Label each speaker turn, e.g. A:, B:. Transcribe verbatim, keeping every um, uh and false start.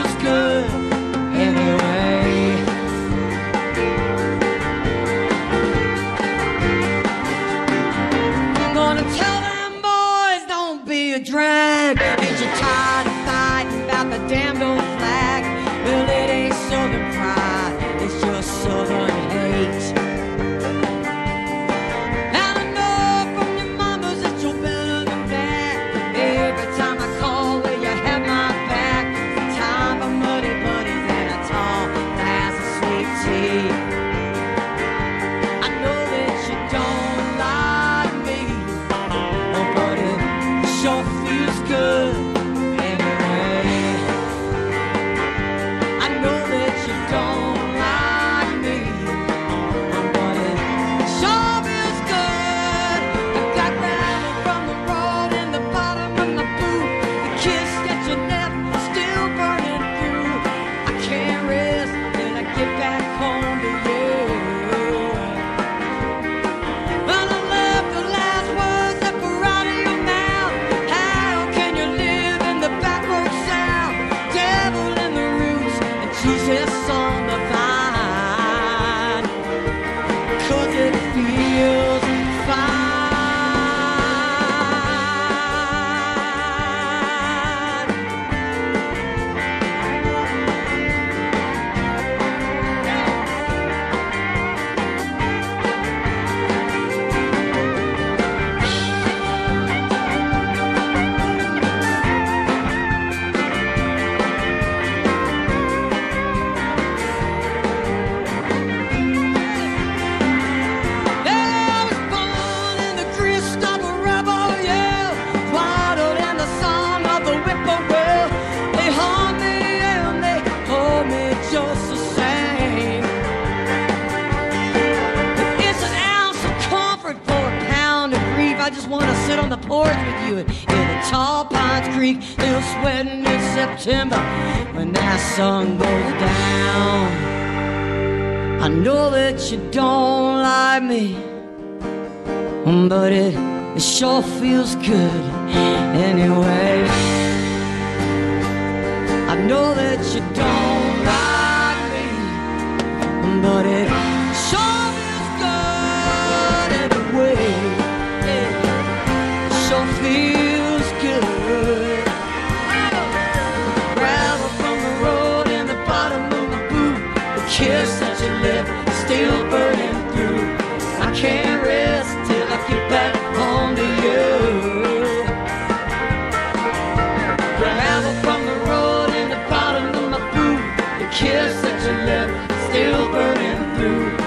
A: feels good anyway. I'm gonna tell them boys, don't be a drag. Ain't you tired of fighting about the damned old flag? Well, it ain't Southern pride, it's just Southern hate. And I know from your mamas that you're better than that. Every time I call, will you have my back? Time for muddy buddies and a tall glass of sweet tea. I know that you don't like me, but it sure feels good anyway. I know that you don't like me, but it sure feels good. I got gravel from the road in the bottom of my boot. The kiss that you left still burning through. I can't rest till I get back home to you. When I left the last words that were out of your mouth, how can you live in the back road south? Devil in the roots and Jesus on the vine, 'cause it feels fine. I was born in the grist of a rebel yell, wilder than the song of the whippoorwill. They harm me and they hold me just the same. It's an ounce of comfort for a pound of grief. I just want to sit on the porch with you in the tall pines creek, still sweating in September when that sun goes down. I know that you don't like me, but it, it sure feels good anyway. I know that you don't like me, but it sure feels good anyway. It sure feels good. Gravel from the road in the bottom of my boot. The kiss that you left still burning through. I can't rest till I get back home to you. Gravel from the road in the bottom of my boot. The kiss that you left still burning through.